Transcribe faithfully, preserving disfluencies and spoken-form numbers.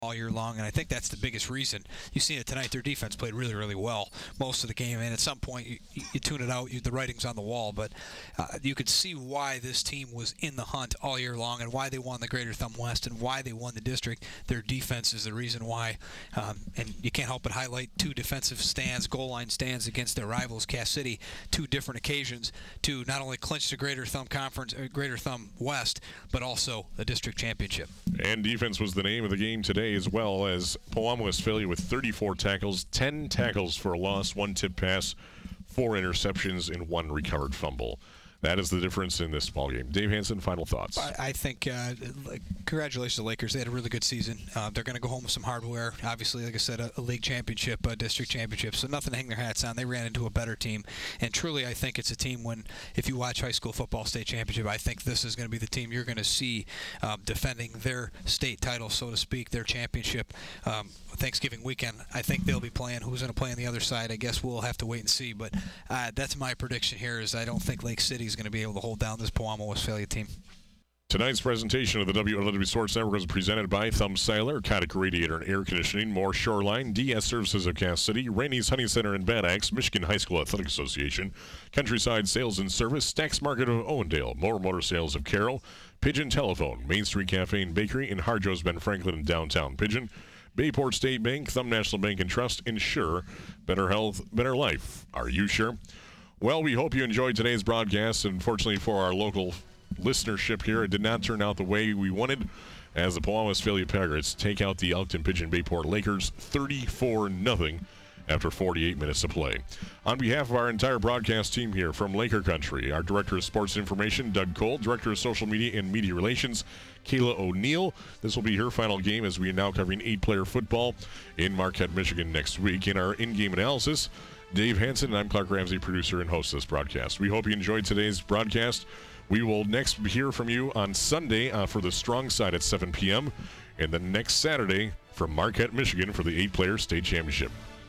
all year long, and I think that's the biggest reason. You've seen it tonight. Their defense played really, really well most of the game, and at some point you, you tune it out, you, the writing's on the wall, but uh, you could see why this team was in the hunt all year long and why they won the Greater Thumb West and why they won the district. Their defense is the reason why, um, and you can't help but highlight two defensive stands, goal line stands against their rivals, Cass City, two different occasions to not only clinch the Greater Thumb Conference, uh, Greater Thumb West, but also a district championship. And defense was the name of the game today, as well as Pewamo Westphalia with thirty-four tackles, ten tackles for a loss, one tip pass, four interceptions, and one recovered fumble. That is the difference in this ballgame. Dave Hansen, final thoughts. I, I think uh, congratulations to the Lakers. They had a really good season. Uh, they're going to go home with some hardware. Obviously, like I said, a, a league championship, a district championship, so nothing to hang their hats on. They ran into a better team. And truly, I think it's a team when, if you watch high school football state championship, I think this is going to be the team you're going to see um, defending their state title, so to speak, their championship. Um, Thanksgiving weekend, I think they'll be playing. Who's going to play on the other side? I guess we'll have to wait and see. But uh, that's my prediction here. Is I don't think Lake City is going to be able to hold down this Pewamo Westphalia team. Tonight's presentation of the W L W Sports Network was presented by Thumb Seiler, Kotic Radiator and Air Conditioning, Moore Shoreline, D S Services of Cass City, Rainey's Honey Center in Bad Axe, Michigan High School Athletic Association, Countryside Sales and Service, Stacks Market of Owendale, Moore Motor Sales of Carroll, Pigeon Telephone, Main Street Cafe and Bakery, and Harjo's Ben Franklin in downtown Pigeon, Bayport State Bank, Thumb National Bank and Trust, Ensure, better health, better life. Are you sure? Well, we hope you enjoyed today's broadcast. Unfortunately for our local listenership here, it did not turn out the way we wanted, as the Pewamo Westphalia Pirates take out the Elkton Pigeon Bayport Lakers thirty-four nothing after forty-eight minutes of play. On behalf of our entire broadcast team here from Laker Country, our Director of Sports Information, Doug Cole, Director of Social Media and Media Relations, Kayla O'Neill. This will be her final game as we are now covering eight-player football in Marquette, Michigan next week. In our in-game analysis, Dave Hansen, and I'm Clark Ramsey, producer and host of this broadcast. We hope you enjoyed today's broadcast. We will next hear from you on Sunday uh, for the Strong Side at seven p.m. and then next Saturday from Marquette, Michigan for the eight-player state championship.